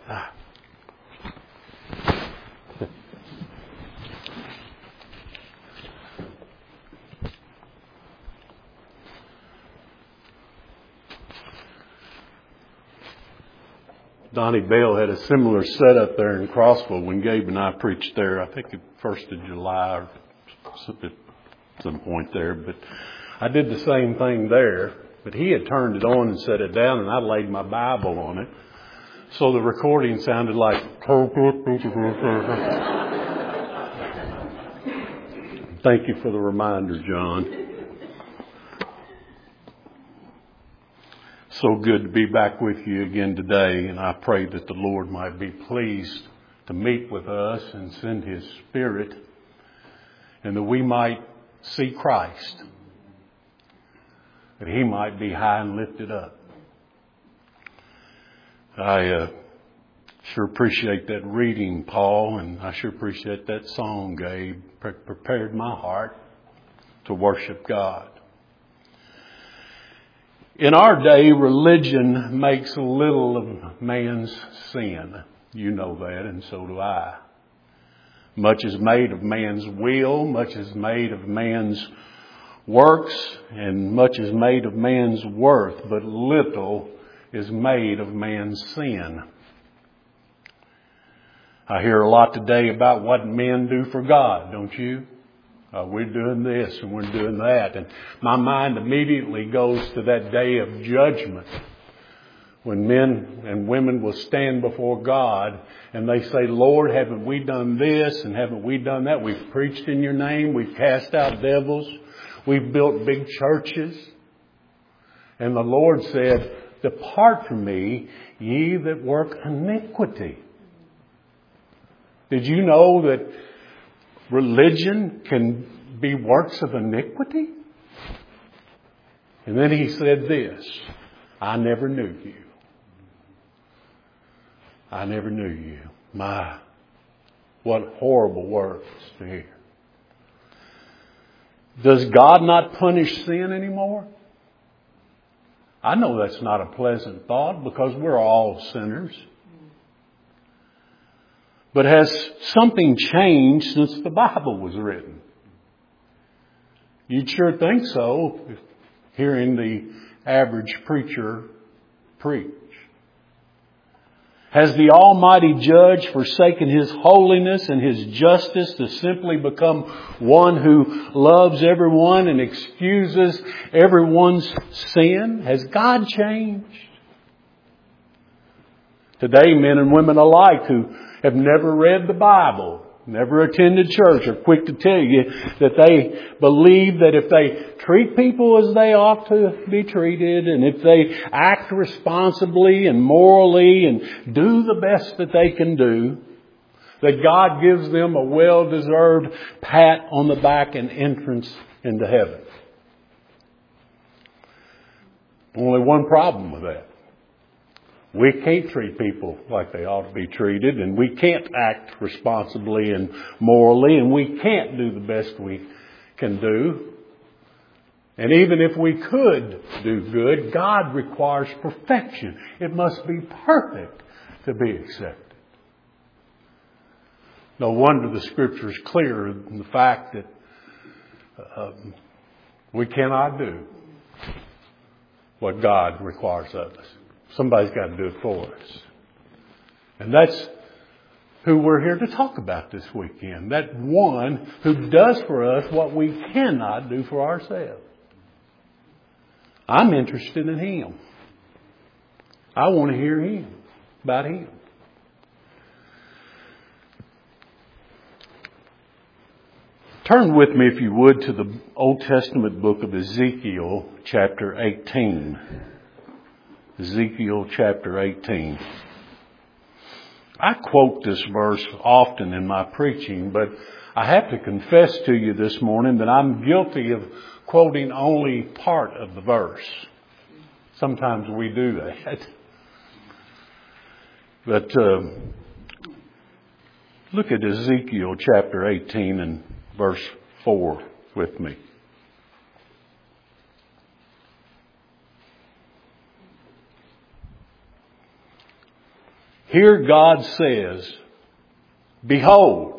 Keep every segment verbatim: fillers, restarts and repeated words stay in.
Ah. Donnie Bell had a similar setup there in Crossville when Gabe and I preached there. I think the first of July or at some point there. But I did the same thing there. But he had turned it on and set it down, and I laid my Bible on it. So the recording sounded like... Thank you for the reminder, John. So good to be back with you again today, and I pray that the Lord might be pleased to meet with us and send His Spirit, and that we might see Christ, that He might be high and lifted up. I uh, sure appreciate that reading, Paul, and I sure appreciate that song, Gabe. Pre- prepared my heart to worship God. In our day, religion makes little of man's sin. You know that, and so do I. Much is made of man's will, much is made of man's works, and much is made of man's worth, but little is made of man's sin. I hear a lot today about what men do for God, don't you? Uh, we're doing this and we're doing that. And my mind immediately goes to that day of judgment when men and women will stand before God and they say, Lord, haven't we done this and haven't we done that? We've preached in your name. We've cast out devils. We've built big churches. And the Lord said, depart from me, ye that work iniquity. Did you know that religion can be works of iniquity? And then He said this, I never knew you. I never knew you. My, what horrible words to hear. Does God not punish sin anymore? I know that's not a pleasant thought because we're all sinners. But has something changed since the Bible was written? You'd sure think so, if hearing the average preacher preach. Has the Almighty Judge forsaken His holiness and His justice to simply become one who loves everyone and excuses everyone's sin? Has God changed? Today, men and women alike who have never read the Bible, never attended church, are quick to tell you that they believe that if they treat people as they ought to be treated, and if they act responsibly and morally and do the best that they can do, that God gives them a well-deserved pat on the back and entrance into heaven. Only one problem with that. We can't treat people like they ought to be treated, and we can't act responsibly and morally, and we can't do the best we can do. And even if we could do good, God requires perfection. It must be perfect to be accepted. No wonder the Scripture is clear in the fact that um, we cannot do what God requires of us. Somebody's got to do it for us. And that's who we're here to talk about this weekend. That one who does for us what we cannot do for ourselves. I'm interested in Him. I want to hear Him, about Him. Turn with me, if you would, to the Old Testament book of Ezekiel, chapter eighteen. Ezekiel chapter eighteen. I quote this verse often in my preaching, but I have to confess to you this morning that I'm guilty of quoting only part of the verse. Sometimes we do that. But uh, look at Ezekiel chapter eighteen and verse four with me. Here God says, behold,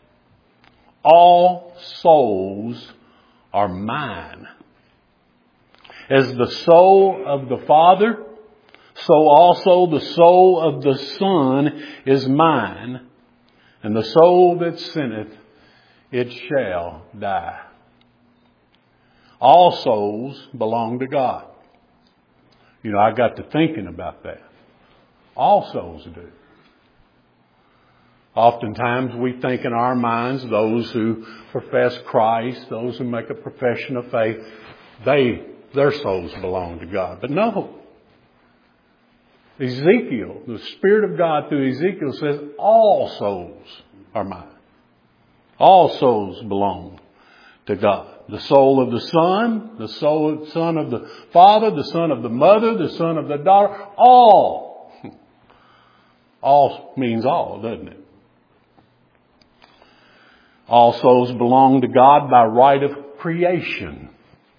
all souls are mine. As the soul of the Father, so also the soul of the Son is mine, and the soul that sinneth, it shall die. All souls belong to God. You know, I got to thinking about that. All souls do. Oftentimes we think in our minds, those who profess Christ, those who make a profession of faith, they, their souls belong to God. But no. Ezekiel, the Spirit of God through Ezekiel says, all souls are mine. All souls belong to God. The soul of the Son, the soul, Son of the Father, the Son of the Mother, the Son of the daughter, all. All means all, doesn't it? All souls belong to God by right of creation.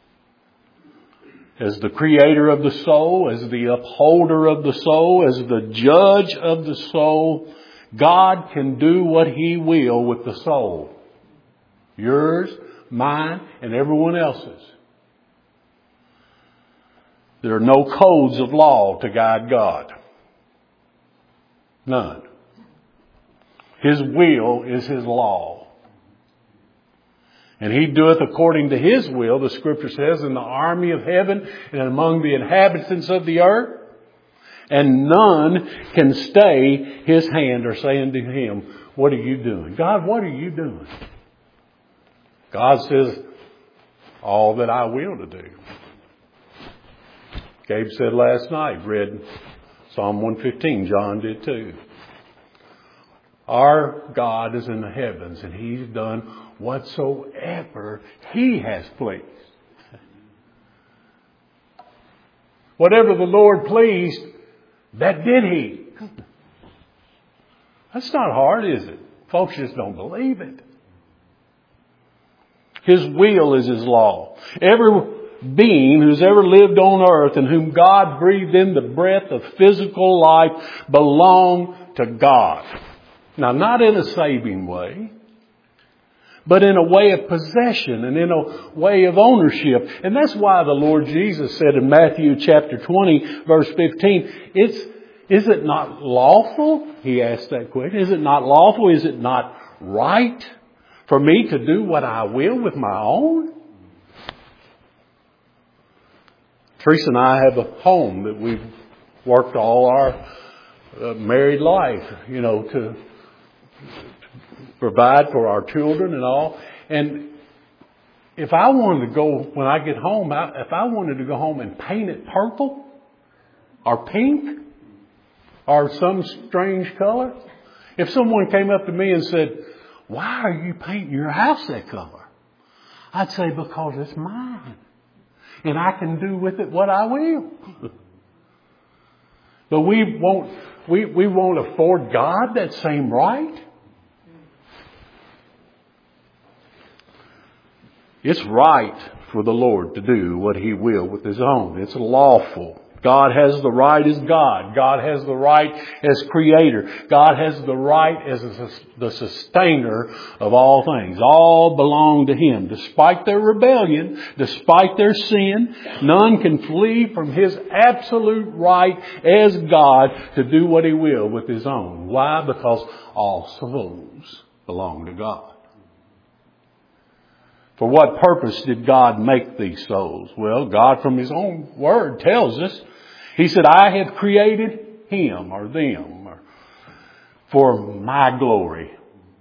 As the creator of the soul, as the upholder of the soul, as the judge of the soul, God can do what He will with the soul. Yours, mine, and everyone else's. There are no codes of law to guide God. None. His will is His law. And He doeth according to His will, the Scripture says, in the army of heaven and among the inhabitants of the earth. And none can stay His hand or say unto Him, what are you doing? God, what are you doing? God says, all that I will to do. Gabe said last night, read Psalm one fifteen, John did too. Our God is in the heavens and He's done whatsoever He has pleased. Whatever the Lord pleased, that did He. That's not hard, is it? Folks just don't believe it. His will is His law. Every being who's ever lived on earth and whom God breathed in the breath of physical life belong to God. Now, not in a saving way, but in a way of possession and in a way of ownership. And that's why the Lord Jesus said in Matthew chapter twenty, verse fifteen, it's, is it not lawful? He asked that question. Is it not lawful? Is it not right for me to do what I will with my own? Teresa and I have a home that we've worked all our uh, married life, you know, to provide for our children and all. And if I wanted to go, when I get home, if I wanted to go home and paint it purple or pink or some strange color, if someone came up to me and said, why are you painting your house that color? I'd say, because it's mine. And I can do with it what I will. But we won't, we, we won't afford God that same right. It's right for the Lord to do what He will with His own. It's lawful. God has the right as God. God has the right as Creator. God has the right as the sustainer of all things. All belong to Him. Despite their rebellion, despite their sin, none can flee from His absolute right as God to do what He will with His own. Why? Because all souls belong to God. For what purpose did God make these souls? Well, God from His own Word tells us. He said, I have created him or them for my glory.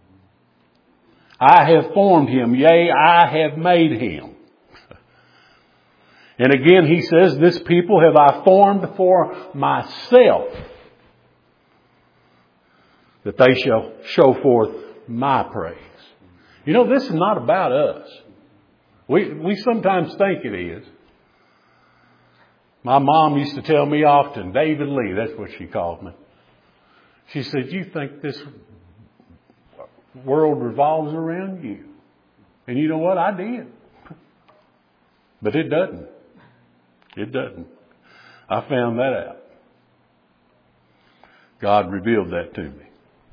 I have formed him. Yea, I have made him. And again, He says, this people have I formed for myself, that they shall show forth my praise. You know, this is not about us. We, we sometimes think it is. My mom used to tell me often, David Lee, that's what she called me. She said, you think this world revolves around you? And you know what? I did. But it doesn't. It doesn't. I found that out. God revealed that to me.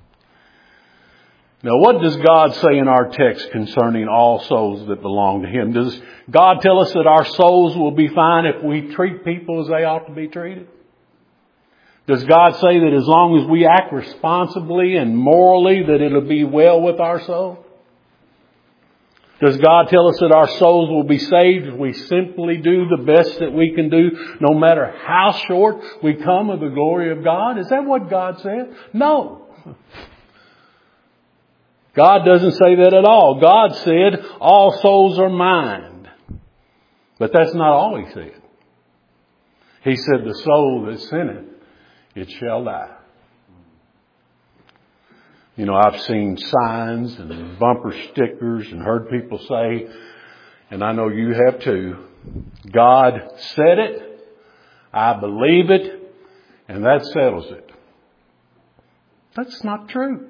Now, what does God say in our text concerning all souls that belong to Him? Does God tell us that our souls will be fine if we treat people as they ought to be treated? Does God say that as long as we act responsibly and morally that it'll be well with our soul? Does God tell us that our souls will be saved if we simply do the best that we can do, no matter how short we come of the glory of God? Is that what God said? No. God doesn't say that at all. God said, all souls are mine. But that's not all He said. He said, the soul that sinneth, it shall die. You know, I've seen signs and bumper stickers and heard people say, and I know you have too, God said it, I believe it, and that settles it. That's not true.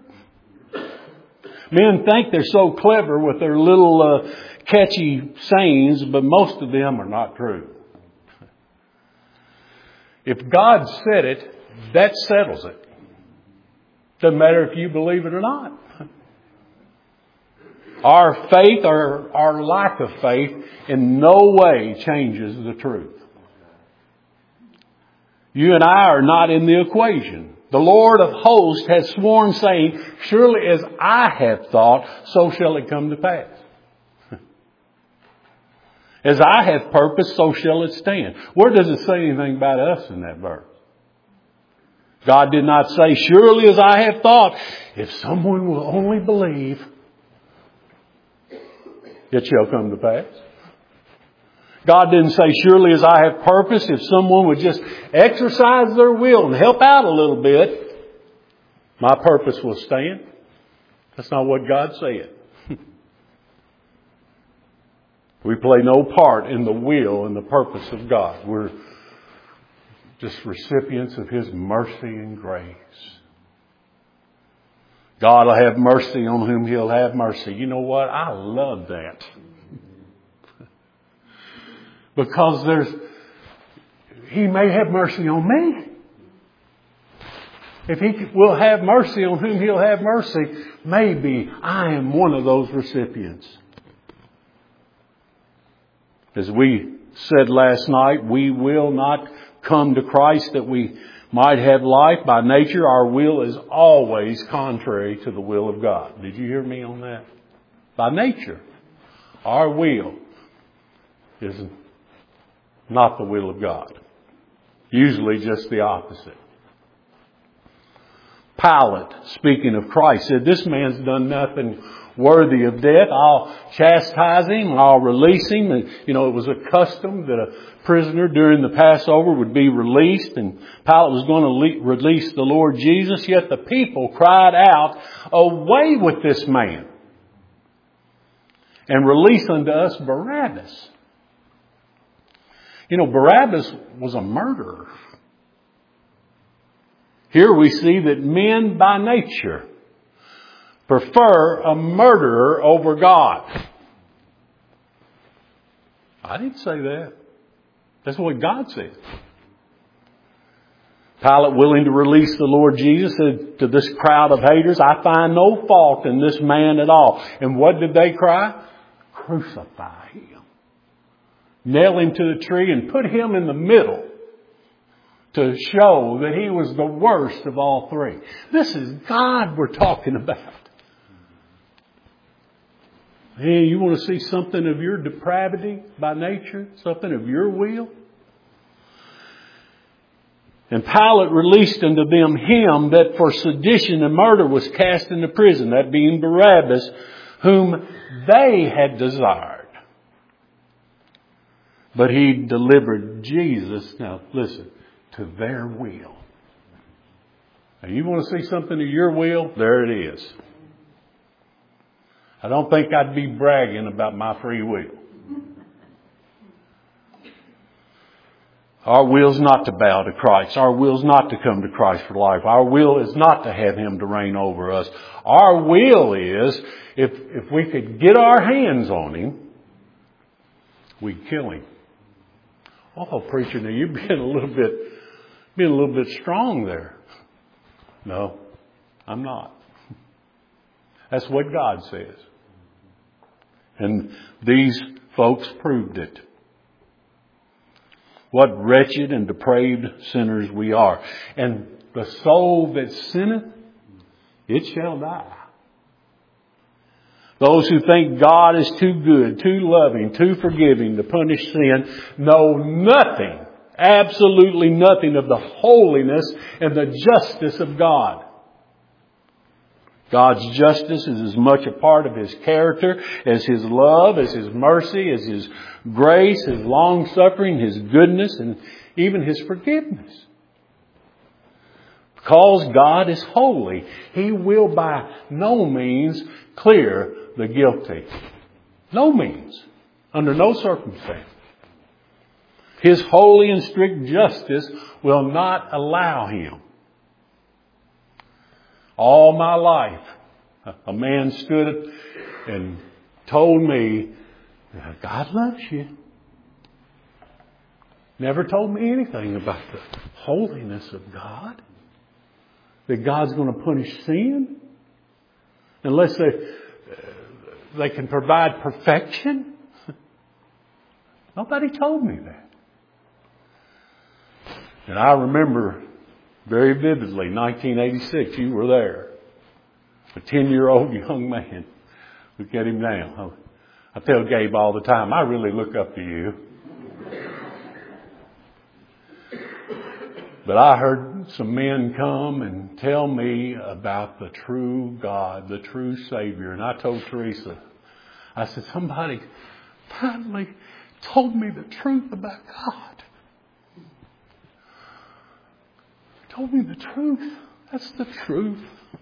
Men think they're so clever with their little uh, catchy sayings, but most of them are not true. If God said it, that settles it. Doesn't matter if you believe it or not. Our faith or our lack of faith in no way changes the truth. You and I are not in the equation. The Lord of hosts has sworn, saying, surely as I have thought, so shall it come to pass. As I have purposed, so shall it stand. Where does it say anything about us in that verse? God did not say, surely as I have thought, if someone will only believe, it shall come to pass. God didn't say, surely as I have purposed, if someone would just exercise their will and help out a little bit, my purpose will stand. That's not what God said. We play no part in the will and the purpose of God. We're just recipients of His mercy and grace. God will have mercy on whom He'll have mercy. You know what? I love that. Because there's, He may have mercy on me. If He will have mercy on whom He'll have mercy, maybe I am one of those recipients. As we said last night, we will not come to Christ that we might have life. By nature, our will is always contrary to the will of God. Did you hear me on that? By nature, our will is not the will of God. Usually just the opposite. Pilate, speaking of Christ, said, this man's done nothing worthy of death. I'll chastise him. I'll release him. And, you know, it was a custom that a prisoner during the Passover would be released. And Pilate was going to le- release the Lord Jesus. Yet the people cried out, away with this man, and release unto us Barabbas. You know, Barabbas was a murderer. Here we see that men by nature prefer a murderer over God. I didn't say that. That's what God said. Pilate, willing to release the Lord Jesus, said to this crowd of haters, I find no fault in this man at all. And what did they cry? Crucify him. Nail him to the tree and put him in the middle to show that he was the worst of all three. This is God we're talking about. Hey, you want to see something of your depravity by nature? Something of your will? And Pilate released unto them him that for sedition and murder was cast into prison, that being Barabbas, whom they had desired. But He delivered Jesus, now listen, to their will. Now you want to see something of your will? There it is. I don't think I'd be bragging about my free will. Our will's not to bow to Christ. Our will's not to come to Christ for life. Our will is not to have Him to reign over us. Our will is, if, if we could get our hands on Him, we'd kill Him. Oh, preacher, now you're being a little bit, being a little bit strong there. No, I'm not. That's what God says. And these folks proved it. What wretched and depraved sinners we are. And the soul that sinneth, it shall die. Those who think God is too good, too loving, too forgiving to punish sin know nothing, absolutely nothing of the holiness and the justice of God. God's justice is as much a part of His character as His love, as His mercy, as His grace, His long-suffering, His goodness, and even His forgiveness. Because God is holy, He will by no means clear the guilty. No means. Under no circumstance. His holy and strict justice will not allow Him. All my life, a man stood and told me, God loves you. Never told me anything about the holiness of God. That God's going to punish sin. Unless they, they can provide perfection. Nobody told me that. And I remember very vividly, nineteen eighty-six, you were there. A ten-year-old young man. Look at him now. I tell Gabe all the time, I really look up to you. But I heard some men come and tell me about the true God, the true Savior. And I told Teresa, I said, somebody finally told me the truth about God. Told me the truth. That's the truth.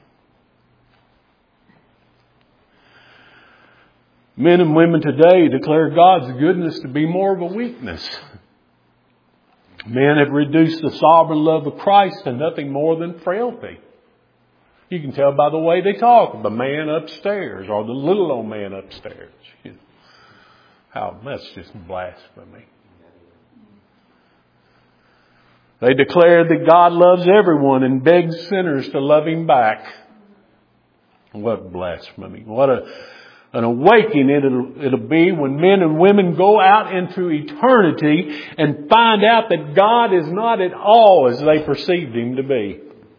Men and women today declare God's goodness to be more of a weakness. Men have reduced the sovereign love of Christ to nothing more than frailty. You can tell by the way they talk of the man upstairs or the little old man upstairs. You know, how that's just blasphemy. They declare that God loves everyone and begs sinners to love Him back. What blasphemy. What a, an awakening it'll, it'll be when men and women go out into eternity and find out that God is not at all as they perceived Him to be.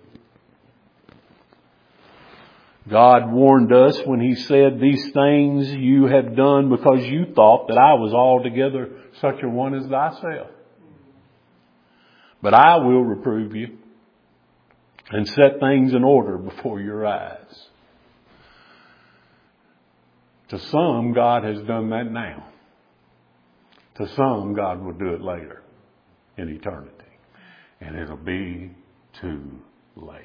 God warned us when He said, these things you have done because you thought that I was altogether such a one as thyself. But I will reprove you and set things in order before your eyes. To some, God has done that now. To some, God will do it later in eternity. And it'll be too late.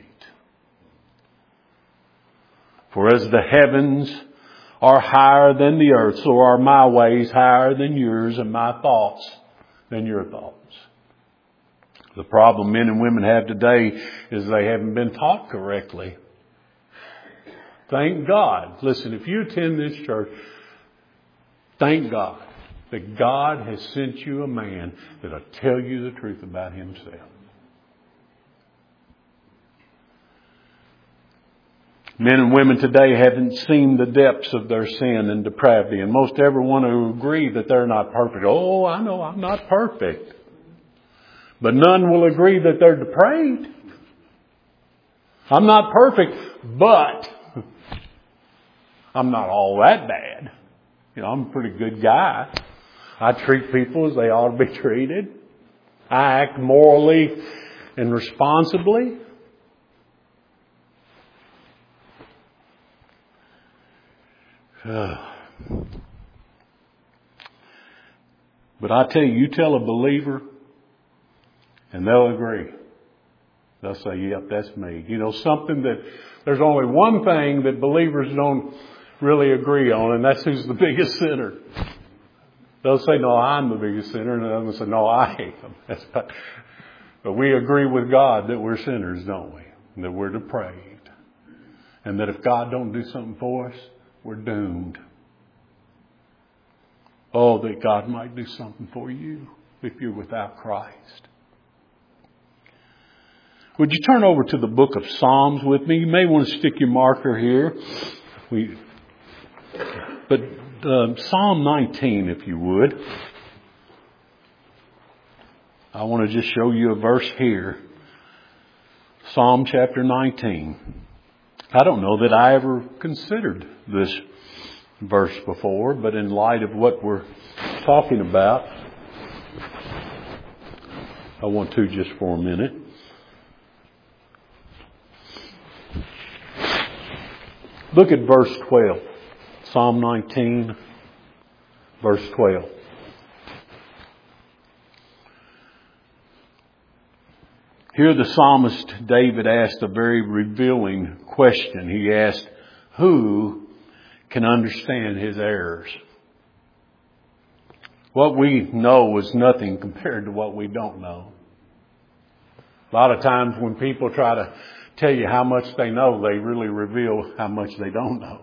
For as the heavens are higher than the earth, so are my ways higher than yours and my thoughts than your thoughts. The problem men and women have today is they haven't been taught correctly. Thank God. Listen, if you attend this church, thank God that God has sent you a man that'll tell you the truth about Himself. Men and women today haven't seen the depths of their sin and depravity. And most everyone who agree that they're not perfect. Oh, I know I'm not perfect. But none will agree that they're depraved. I'm not perfect, but I'm not all that bad. You know, I'm a pretty good guy. I treat people as they ought to be treated. I act morally and responsibly. But I tell you, you tell a believer, and they'll agree. They'll say, yep, that's me. You know, something that there's only one thing that believers don't really agree on, and that's who's the biggest sinner. They'll say, no, I'm the biggest sinner, and they'll say, no, I am. That's not. But we agree with God that we're sinners, don't we? And that we're depraved. And that if God don't do something for us, we're doomed. Oh, that God might do something for you if you're without Christ. Would you turn over to the book of Psalms with me? You may want to stick your marker here. We, but uh, Psalm nineteen, if you would. I want to just show you a verse here. Psalm chapter nineteen. I don't know that I ever considered this verse before, but in light of what we're talking about, I want to just for a minute. Look at verse twelve. Psalm nineteen, verse twelve. Here the psalmist David asked a very revealing question. He asked, who can understand his errors? What we know is nothing compared to what we don't know. A lot of times when people try to tell you how much they know, they really reveal how much they don't know.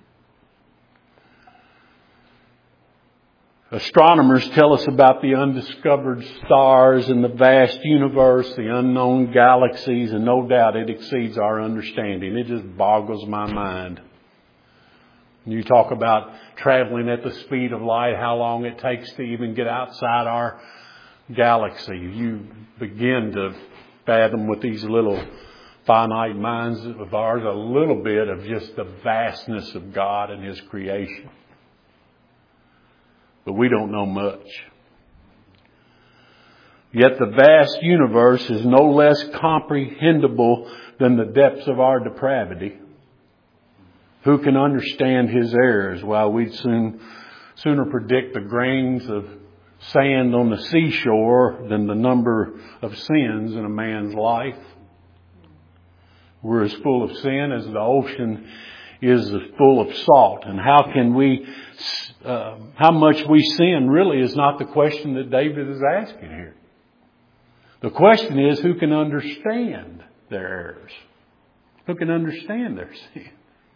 Astronomers tell us about the undiscovered stars in the vast universe, the unknown galaxies, and no doubt it exceeds our understanding. It just boggles my mind. You talk about traveling at the speed of light, how long it takes to even get outside our galaxy. You begin to fathom with these little finite minds of ours a little bit of just the vastness of God and His creation. But we don't know much. Yet the vast universe is no less comprehensible than the depths of our depravity. Who can understand His errors? While we'd soon, sooner predict the grains of sand on the seashore than the number of sins in a man's life. We're as full of sin as the ocean is full of salt. And how can we, uh, how much we sin really is not the question that David is asking here. The question is, who can understand their errors? Who can understand their sin?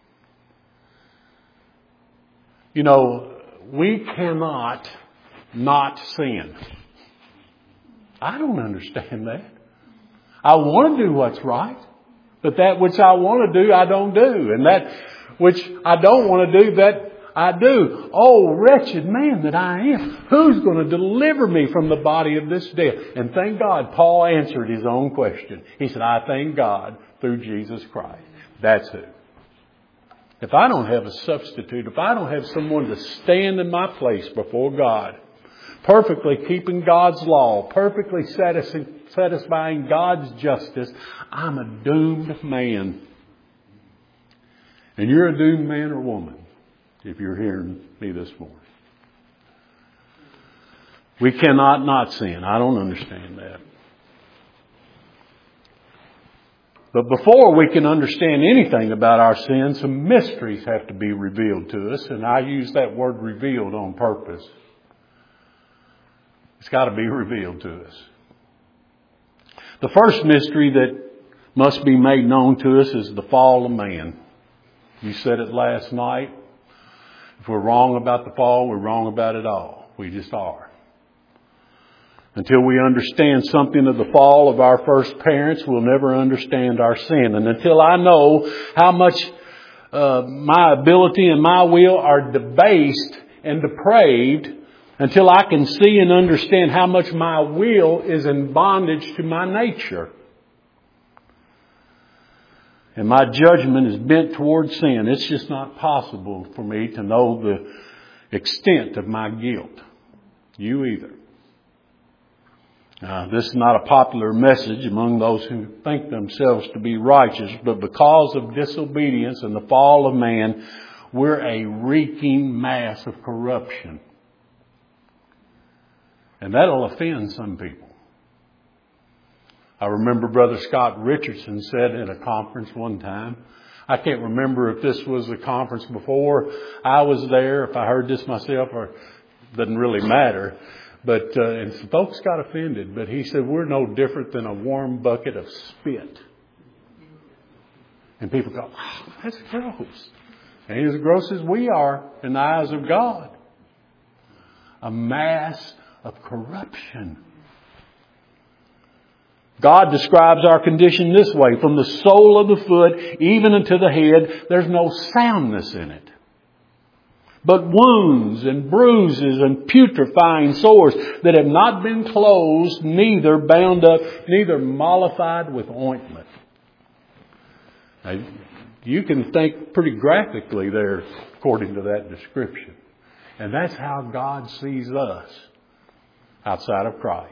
You know, we cannot not sin. I don't understand that. I want to do what's right. But that which I want to do, I don't do. And that which I don't want to do, that I do. Oh, wretched man that I am. Who's going to deliver me from the body of this death? And thank God, Paul answered his own question. He said, I thank God through Jesus Christ. That's who. If I don't have a substitute, if I don't have someone to stand in my place before God, perfectly keeping God's law, perfectly satisfying God's justice, I'm a doomed man. And you're a doomed man or woman, if you're hearing me this morning. We cannot not sin. I don't understand that. But before we can understand anything about our sins, some mysteries have to be revealed to us. And I use that word revealed on purpose. It's got to be revealed to us. The first mystery that must be made known to us is the fall of man. You said it last night. If we're wrong about the fall, we're wrong about it all. We just are. Until we understand something of the fall of our first parents, we'll never understand our sin. And until I know how much uh, my ability and my will are debased and depraved, until I can see and understand how much my will is in bondage to my nature, and my judgment is bent towards sin, it's just not possible for me to know the extent of my guilt. You either. Now, this is not a popular message among those who think themselves to be righteous, but because of disobedience and the fall of man, we're a reeking mass of corruption. And that'll offend some people. I remember Brother Scott Richardson said at a conference one time, I can't remember if this was a conference before I was there, if I heard this myself, or it doesn't really matter. But, uh, and some folks got offended, but he said, we're no different than a warm bucket of spit. And people go, oh, that's gross. And he's as gross as we are in the eyes of God. A mass of corruption. God describes our condition this way. From the sole of the foot even unto the head, there's no soundness in it, but wounds and bruises and putrefying sores that have not been closed, neither bound up, neither mollified with ointment. Now, you can think pretty graphically there according to that description. And that's how God sees us outside of Christ.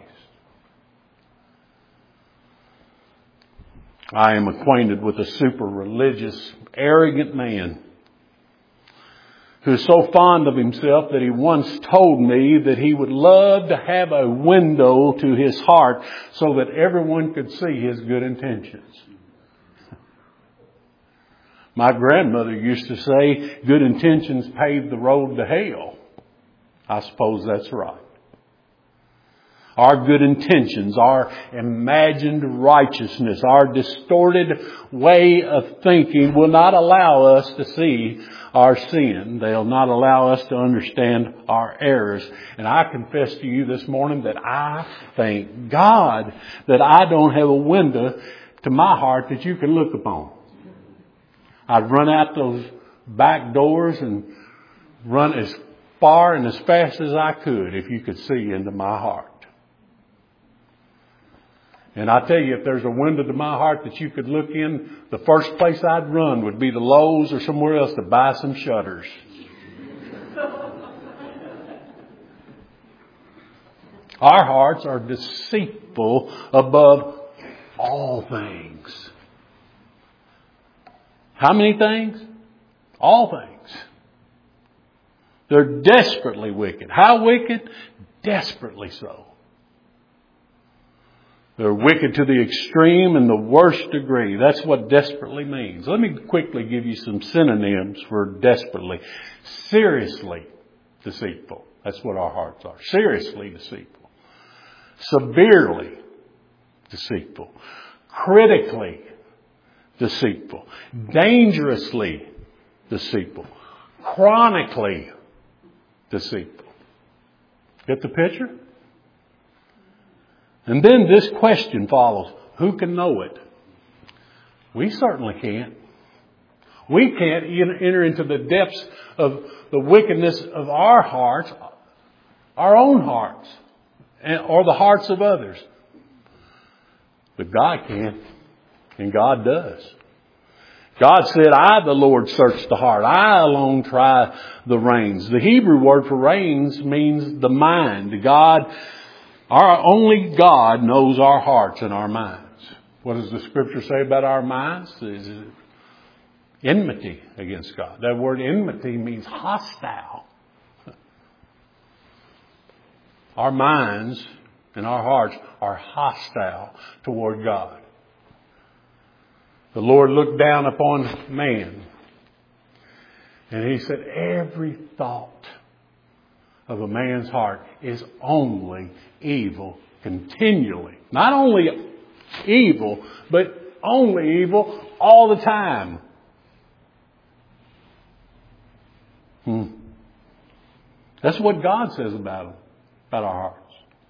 I am acquainted with a super religious, arrogant man who is so fond of himself that he once told me that he would love to have a window to his heart so that everyone could see his good intentions. My grandmother used to say, good intentions pave the road to hell. I suppose that's right. Our good intentions, our imagined righteousness, our distorted way of thinking will not allow us to see our sin. They'll not allow us to understand our errors. And I confess to you this morning that I thank God that I don't have a window to my heart that you can look upon. I'd run out those back doors and run as far and as fast as I could if you could see into my heart. And I tell you, if there's a window to my heart that you could look in, the first place I'd run would be to Lowe's or somewhere else to buy some shutters. Our hearts are deceitful above all things. How many things? All things. They're desperately wicked. How wicked? Desperately so. They're wicked to the extreme and the worst degree. That's what desperately means. Let me quickly give you some synonyms for desperately. Seriously deceitful. That's what our hearts are. Seriously deceitful. Severely deceitful. Critically deceitful. Dangerously deceitful. Chronically deceitful. Get the picture? And then this question follows. Who can know it? We certainly can't. We can't enter into the depths of the wickedness of our hearts, our own hearts, or the hearts of others. But God can. And God does. God said, I, the Lord, search the heart. I alone try the reins. The Hebrew word for reins means the mind. God, our only God knows our hearts and our minds. What does the Scripture say about our minds? Is it enmity against God. That word enmity means hostile. Our minds and our hearts are hostile toward God. The Lord looked down upon man and He said, every thought of a man's heart is only evil continually. Not only evil, but only evil all the time. Hmm. That's what God says about them, about our hearts.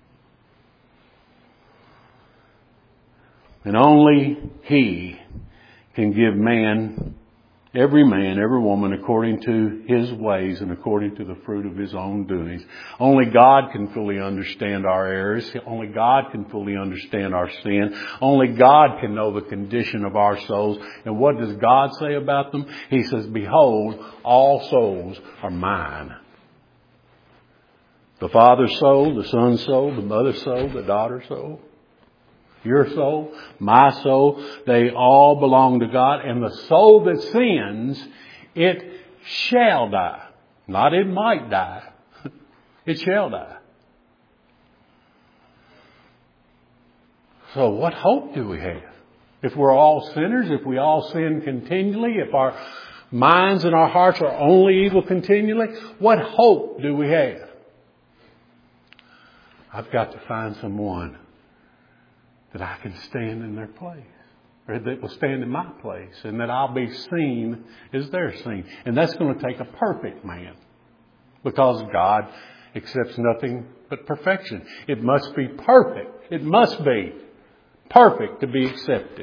And only He can give man, every man, every woman, according to his ways and according to the fruit of his own doings. Only God can fully understand our errors. Only God can fully understand our sin. Only God can know the condition of our souls. And what does God say about them? He says, behold, all souls are mine. The Father's soul, the Son's soul, the Mother's soul, the Daughter's soul. Your soul, my soul, they all belong to God. And the soul that sins, it shall die. Not it might die. It shall die. So what hope do we have? If we're all sinners, if we all sin continually, if our minds and our hearts are only evil continually, what hope do we have? I've got to find someone that I can stand in their place, or that will stand in my place, and that I'll be seen as they're seen. And that's going to take a perfect man, because God accepts nothing but perfection. It must be perfect. It must be perfect to be accepted.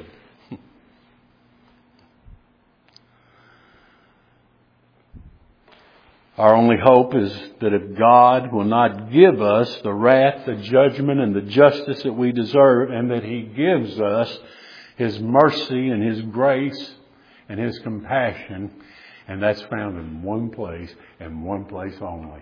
Our only hope is that if God will not give us the wrath, the judgment, and the justice that we deserve, and that He gives us His mercy and His grace and His compassion, and that's found in one place and one place only.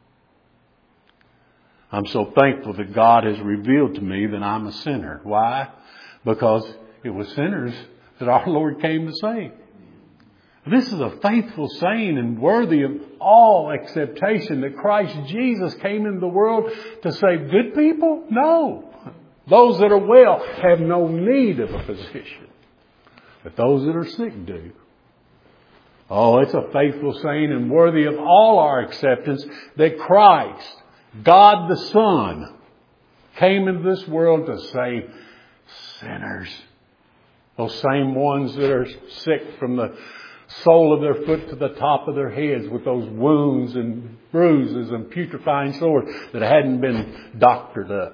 I'm so thankful that God has revealed to me that I'm a sinner. Why? Because it was sinners that our Lord came to save. This is a faithful saying and worthy of all acceptation that Christ Jesus came into the world to save good people? No. Those that are well have no need of a physician, but those that are sick do. Oh, it's a faithful saying and worthy of all our acceptance that Christ, God the Son, came into this world to save sinners. Those same ones that are sick from the sole of their foot to the top of their heads with those wounds and bruises and putrefying sores that hadn't been doctored up.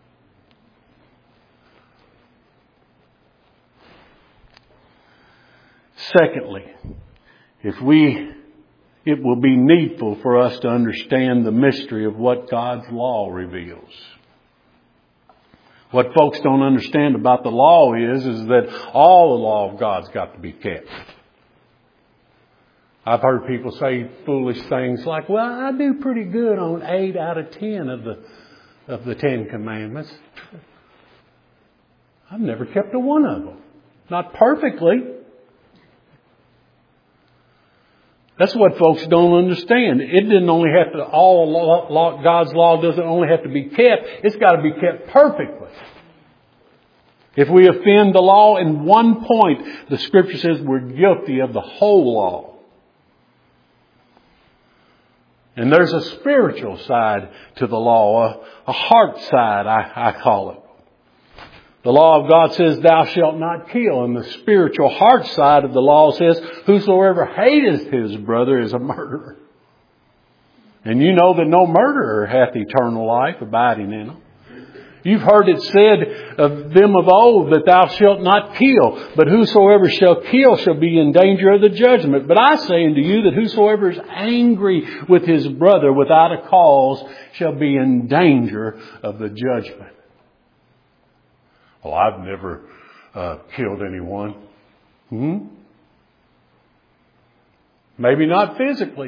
Secondly, if we, it will be needful for us to understand the mystery of what God's law reveals. What folks don't understand about the law is, is that all the law of God's got to be kept. I've heard people say foolish things like, well, I do pretty good on eight out of ten of the, of the Ten Commandments. I've never kept a one of them. Not perfectly. That's what folks don't understand. It didn't only have to, all law, law, God's law doesn't only have to be kept. It's got to be kept perfectly. If we offend the law in one point, the Scripture says we're guilty of the whole law. And there's a spiritual side to the law, a, a heart side, I, I call it. The law of God says, thou shalt not kill. And the spiritual heart side of the law says, whosoever hateth his brother is a murderer. And you know that no murderer hath eternal life abiding in him. You've heard it said of them of old that thou shalt not kill, but whosoever shall kill shall be in danger of the judgment. But I say unto you that whosoever is angry with his brother without a cause shall be in danger of the judgment. Well, I've never uh, killed anyone. Hmm? Maybe not physically.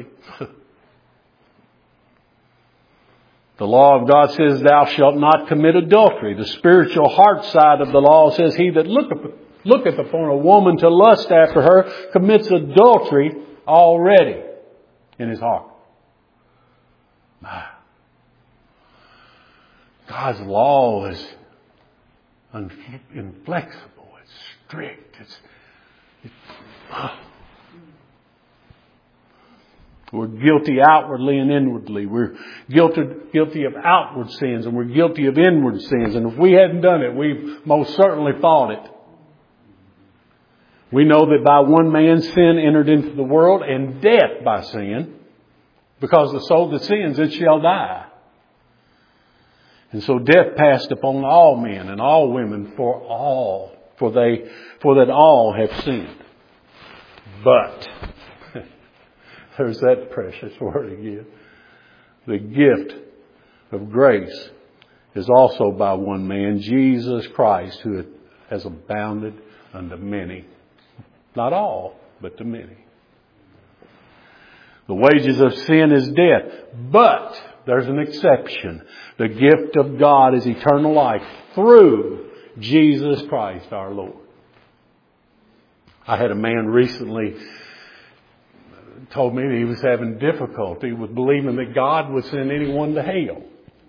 The law of God says, thou shalt not commit adultery. The spiritual heart side of the law says, he that looketh, looketh upon a woman to lust after her commits adultery already in his heart. God's law is inflexible. It's strict. It's, it's oh. We're guilty outwardly and inwardly. We're guilty, guilty of outward sins, and we're guilty of inward sins. And if we hadn't done it, we've most certainly thought it. We know that by one man sin entered into the world, and death by sin. Because the soul that sins, it shall die. And so death passed upon all men and all women for all, for they, for that all have sinned. But there's that precious word again. The gift of grace is also by one man, Jesus Christ, who has abounded unto many. Not all, but to many. The wages of sin is death. But there's an exception. The gift of God is eternal life through Jesus Christ our Lord. I had a man recently told me that he was having difficulty with believing that God would send anyone to hell.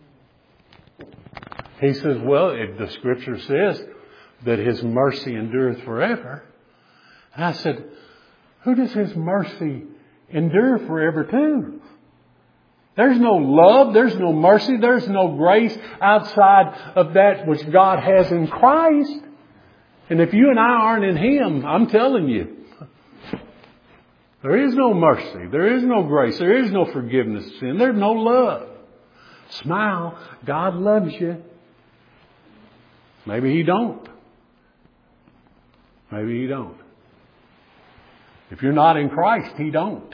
He says, well, if the Scripture says that His mercy endureth forever. And I said, who does His mercy endure forever to? There's no love, there's no mercy, there's no grace outside of that which God has in Christ. And if you and I aren't in Him, I'm telling you, there is no mercy. There is no grace. There is no forgiveness of sin. There's no love. Smile. God loves you. Maybe He don't. Maybe you don't. If you're not in Christ, He don't.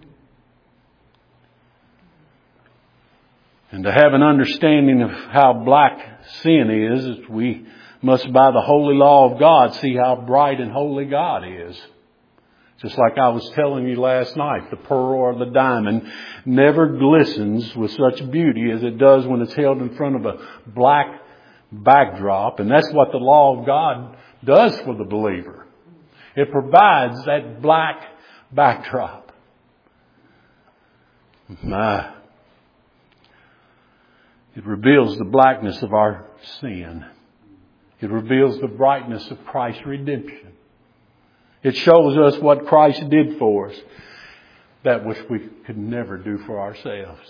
And to have an understanding of how black sin is, we must, by the holy law of God, see how bright and holy God is. Just like I was telling you last night, the pearl or the diamond never glistens with such beauty as it does when it's held in front of a black backdrop. And that's what the law of God does for the believer. It provides that black backdrop. My, it reveals the blackness of our sin. It reveals the brightness of Christ's redemption. It shows us what Christ did for us, that which we could never do for ourselves.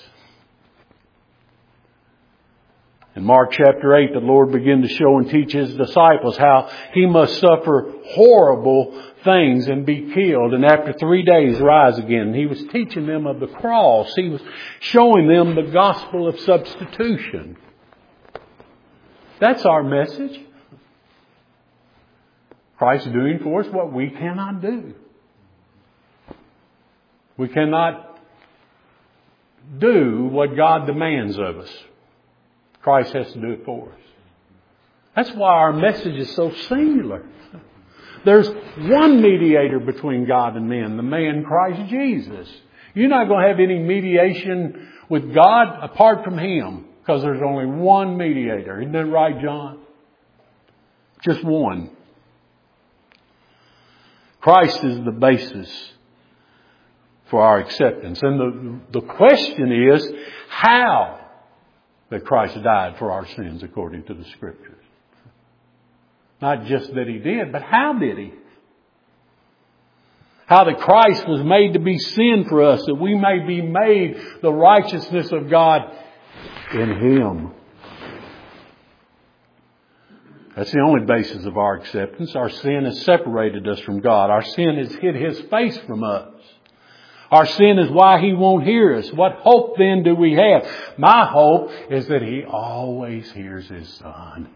In Mark chapter eight, the Lord began to show and teach His disciples how He must suffer horrible things and be killed, and after three days rise again. He was teaching them of the cross. He was showing them the gospel of substitution. That's our message. Christ doing for us what we cannot do. We cannot do what God demands of us. Christ has to do it for us. That's why our message is so singular. There's one mediator between God and men, the man Christ Jesus. You're not going to have any mediation with God apart from Him, because there's only one mediator. Isn't that right, John? Just one. Christ is the basis for our acceptance. And the, the question is, how that Christ died for our sins according to the Scriptures. Not just that He did, but how did He? How that Christ was made to be sin for us, that we may be made the righteousness of God in Him. That's the only basis of our acceptance. Our sin has separated us from God. Our sin has hid His face from us. Our sin is why He won't hear us. What hope then do we have? My hope is that He always hears His Son.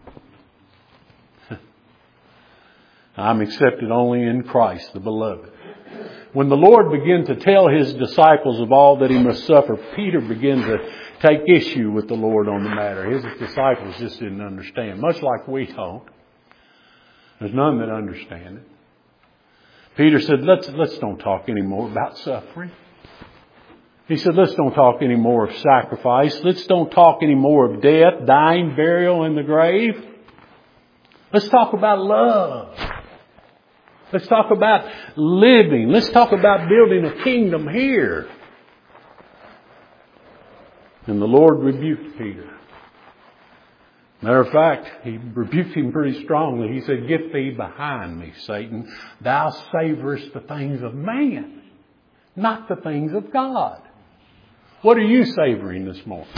I'm accepted only in Christ, the beloved. When the Lord began to tell His disciples of all that He must suffer, Peter began to take issue with the Lord on the matter. His disciples just didn't understand, much like we don't. There's none that understand it. Peter said, let's, let's don't talk anymore about suffering. He said, let's don't talk anymore of sacrifice. Let's don't talk anymore of death, dying, burial, and the grave. Let's talk about love. Let's talk about living. Let's talk about building a kingdom here. And the Lord rebuked Peter. Matter of fact, He rebuked him pretty strongly. He said, get thee behind me, Satan. Thou savorest the things of man, not the things of God. What are you savoring this morning?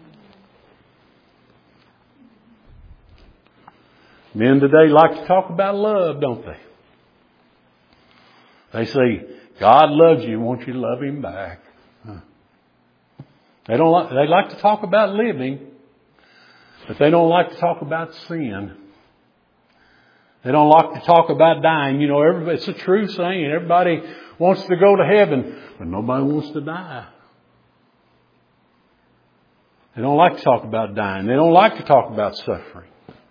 Men today like to talk about love, don't they? They say, God loves you, won't you love Him back? Huh. They don't like, they like to talk about living, but they don't like to talk about sin. They don't like to talk about dying. You know, everybody, it's a true saying. Everybody wants to go to heaven, but nobody wants to die. They don't like to talk about dying. They don't like to talk about suffering.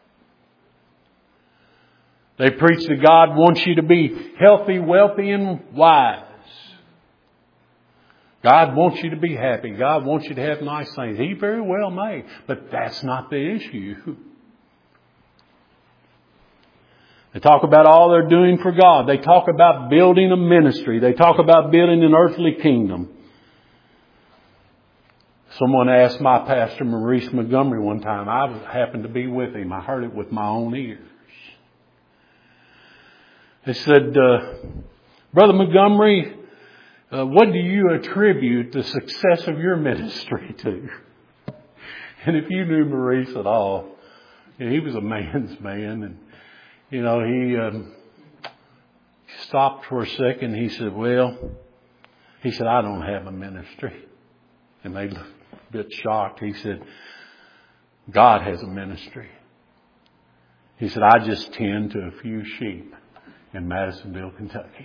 They preach that God wants you to be healthy, wealthy, and wise. God wants you to be happy. God wants you to have nice things. He very well may, but that's not the issue. They talk about all they're doing for God. They talk about building a ministry. They talk about building an earthly kingdom. Someone asked my pastor, Maurice Montgomery, one time. I happened to be with him. I heard it with my own ears. They said, uh, Brother Montgomery, uh, what do you attribute the success of your ministry to? And if you knew Maurice at all, you know, he was a man's man. And, you know, he um, stopped for a second. He said, well, he said, I don't have a ministry. And they looked a bit shocked. He said, God has a ministry. He said, I just tend to a few sheep in Madisonville, Kentucky.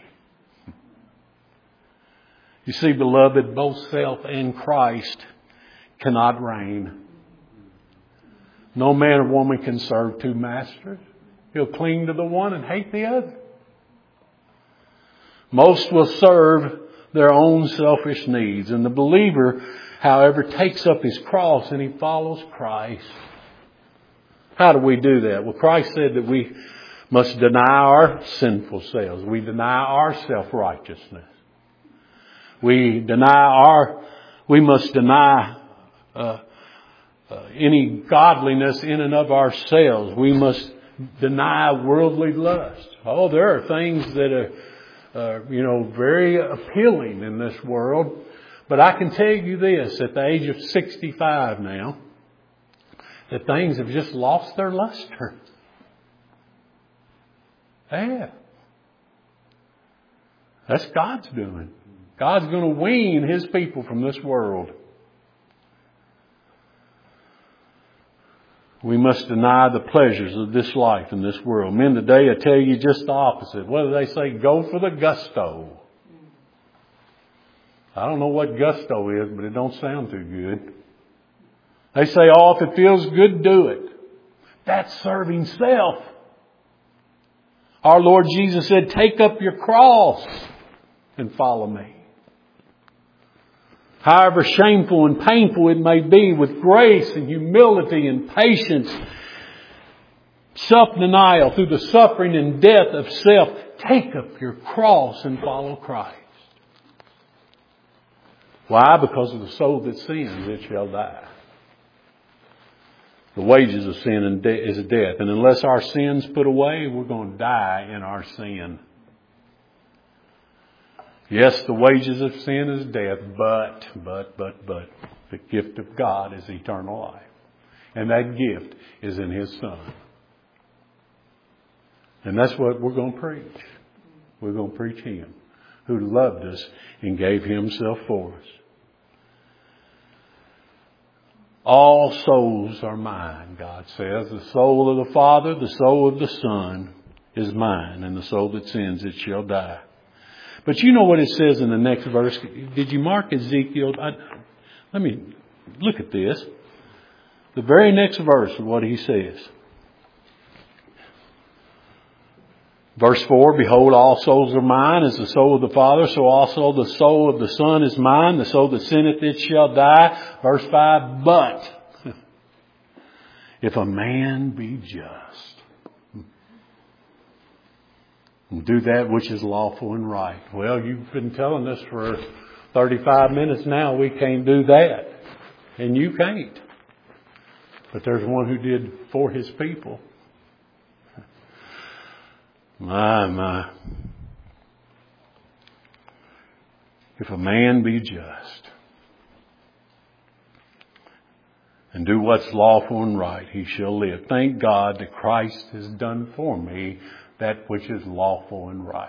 You see, beloved, both self and Christ cannot reign. No man or woman can serve two masters. He'll cling to the one and hate the other. Most will serve their own selfish needs. And the believer, however, takes up his cross and he follows Christ. How do we do that? Well, Christ said that we must deny our sinful selves. We deny our self-righteousness. We deny our, we must deny uh, uh, any godliness in and of ourselves. We must deny worldly lust. Oh, there are things that are, uh, you know, very appealing in this world. But I can tell you this, at the age of sixty-five now, that things have just lost their luster. Yeah. That's God's doing. God's going to wean His people from this world. We must deny the pleasures of this life and this world. Men today, I tell you just the opposite. What do they say? Go for the gusto. I don't know what gusto is, but it don't sound too good. They say, oh, if it feels good, do it. That's serving self. Our Lord Jesus said, take up your cross and follow me. However shameful and painful it may be, with grace and humility and patience, self-denial through the suffering and death of self, take up your cross and follow Christ. Why? Because of the soul that sins, it shall die. The wages of sin is death. And unless our sin's put away, we're going to die in our sin. Yes, the wages of sin is death, but, but, but, but, the gift of God is eternal life. And that gift is in His Son. And that's what we're going to preach. We're going to preach Him who loved us and gave Himself for us. All souls are mine, God says. The soul of the Father, the soul of the Son is mine, and the soul that sins, it shall die. But you know what it says in the next verse. Did you mark Ezekiel? I, let me look at this. The very next verse of what he says. Verse four, behold, all souls are mine, as the soul of the Father, so also the soul of the Son is mine. The soul that sinneth, it shall die. Verse five, but if a man be just, and do that which is lawful and right. Well, you've been telling us for thirty-five minutes now we can't do that. And you can't. But there's one who did for His people. My, my. If a man be just and do what's lawful and right, he shall live. Thank God that Christ has done for me that which is lawful and right.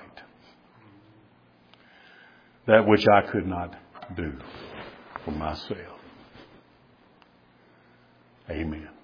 That which I could not do for myself. Amen.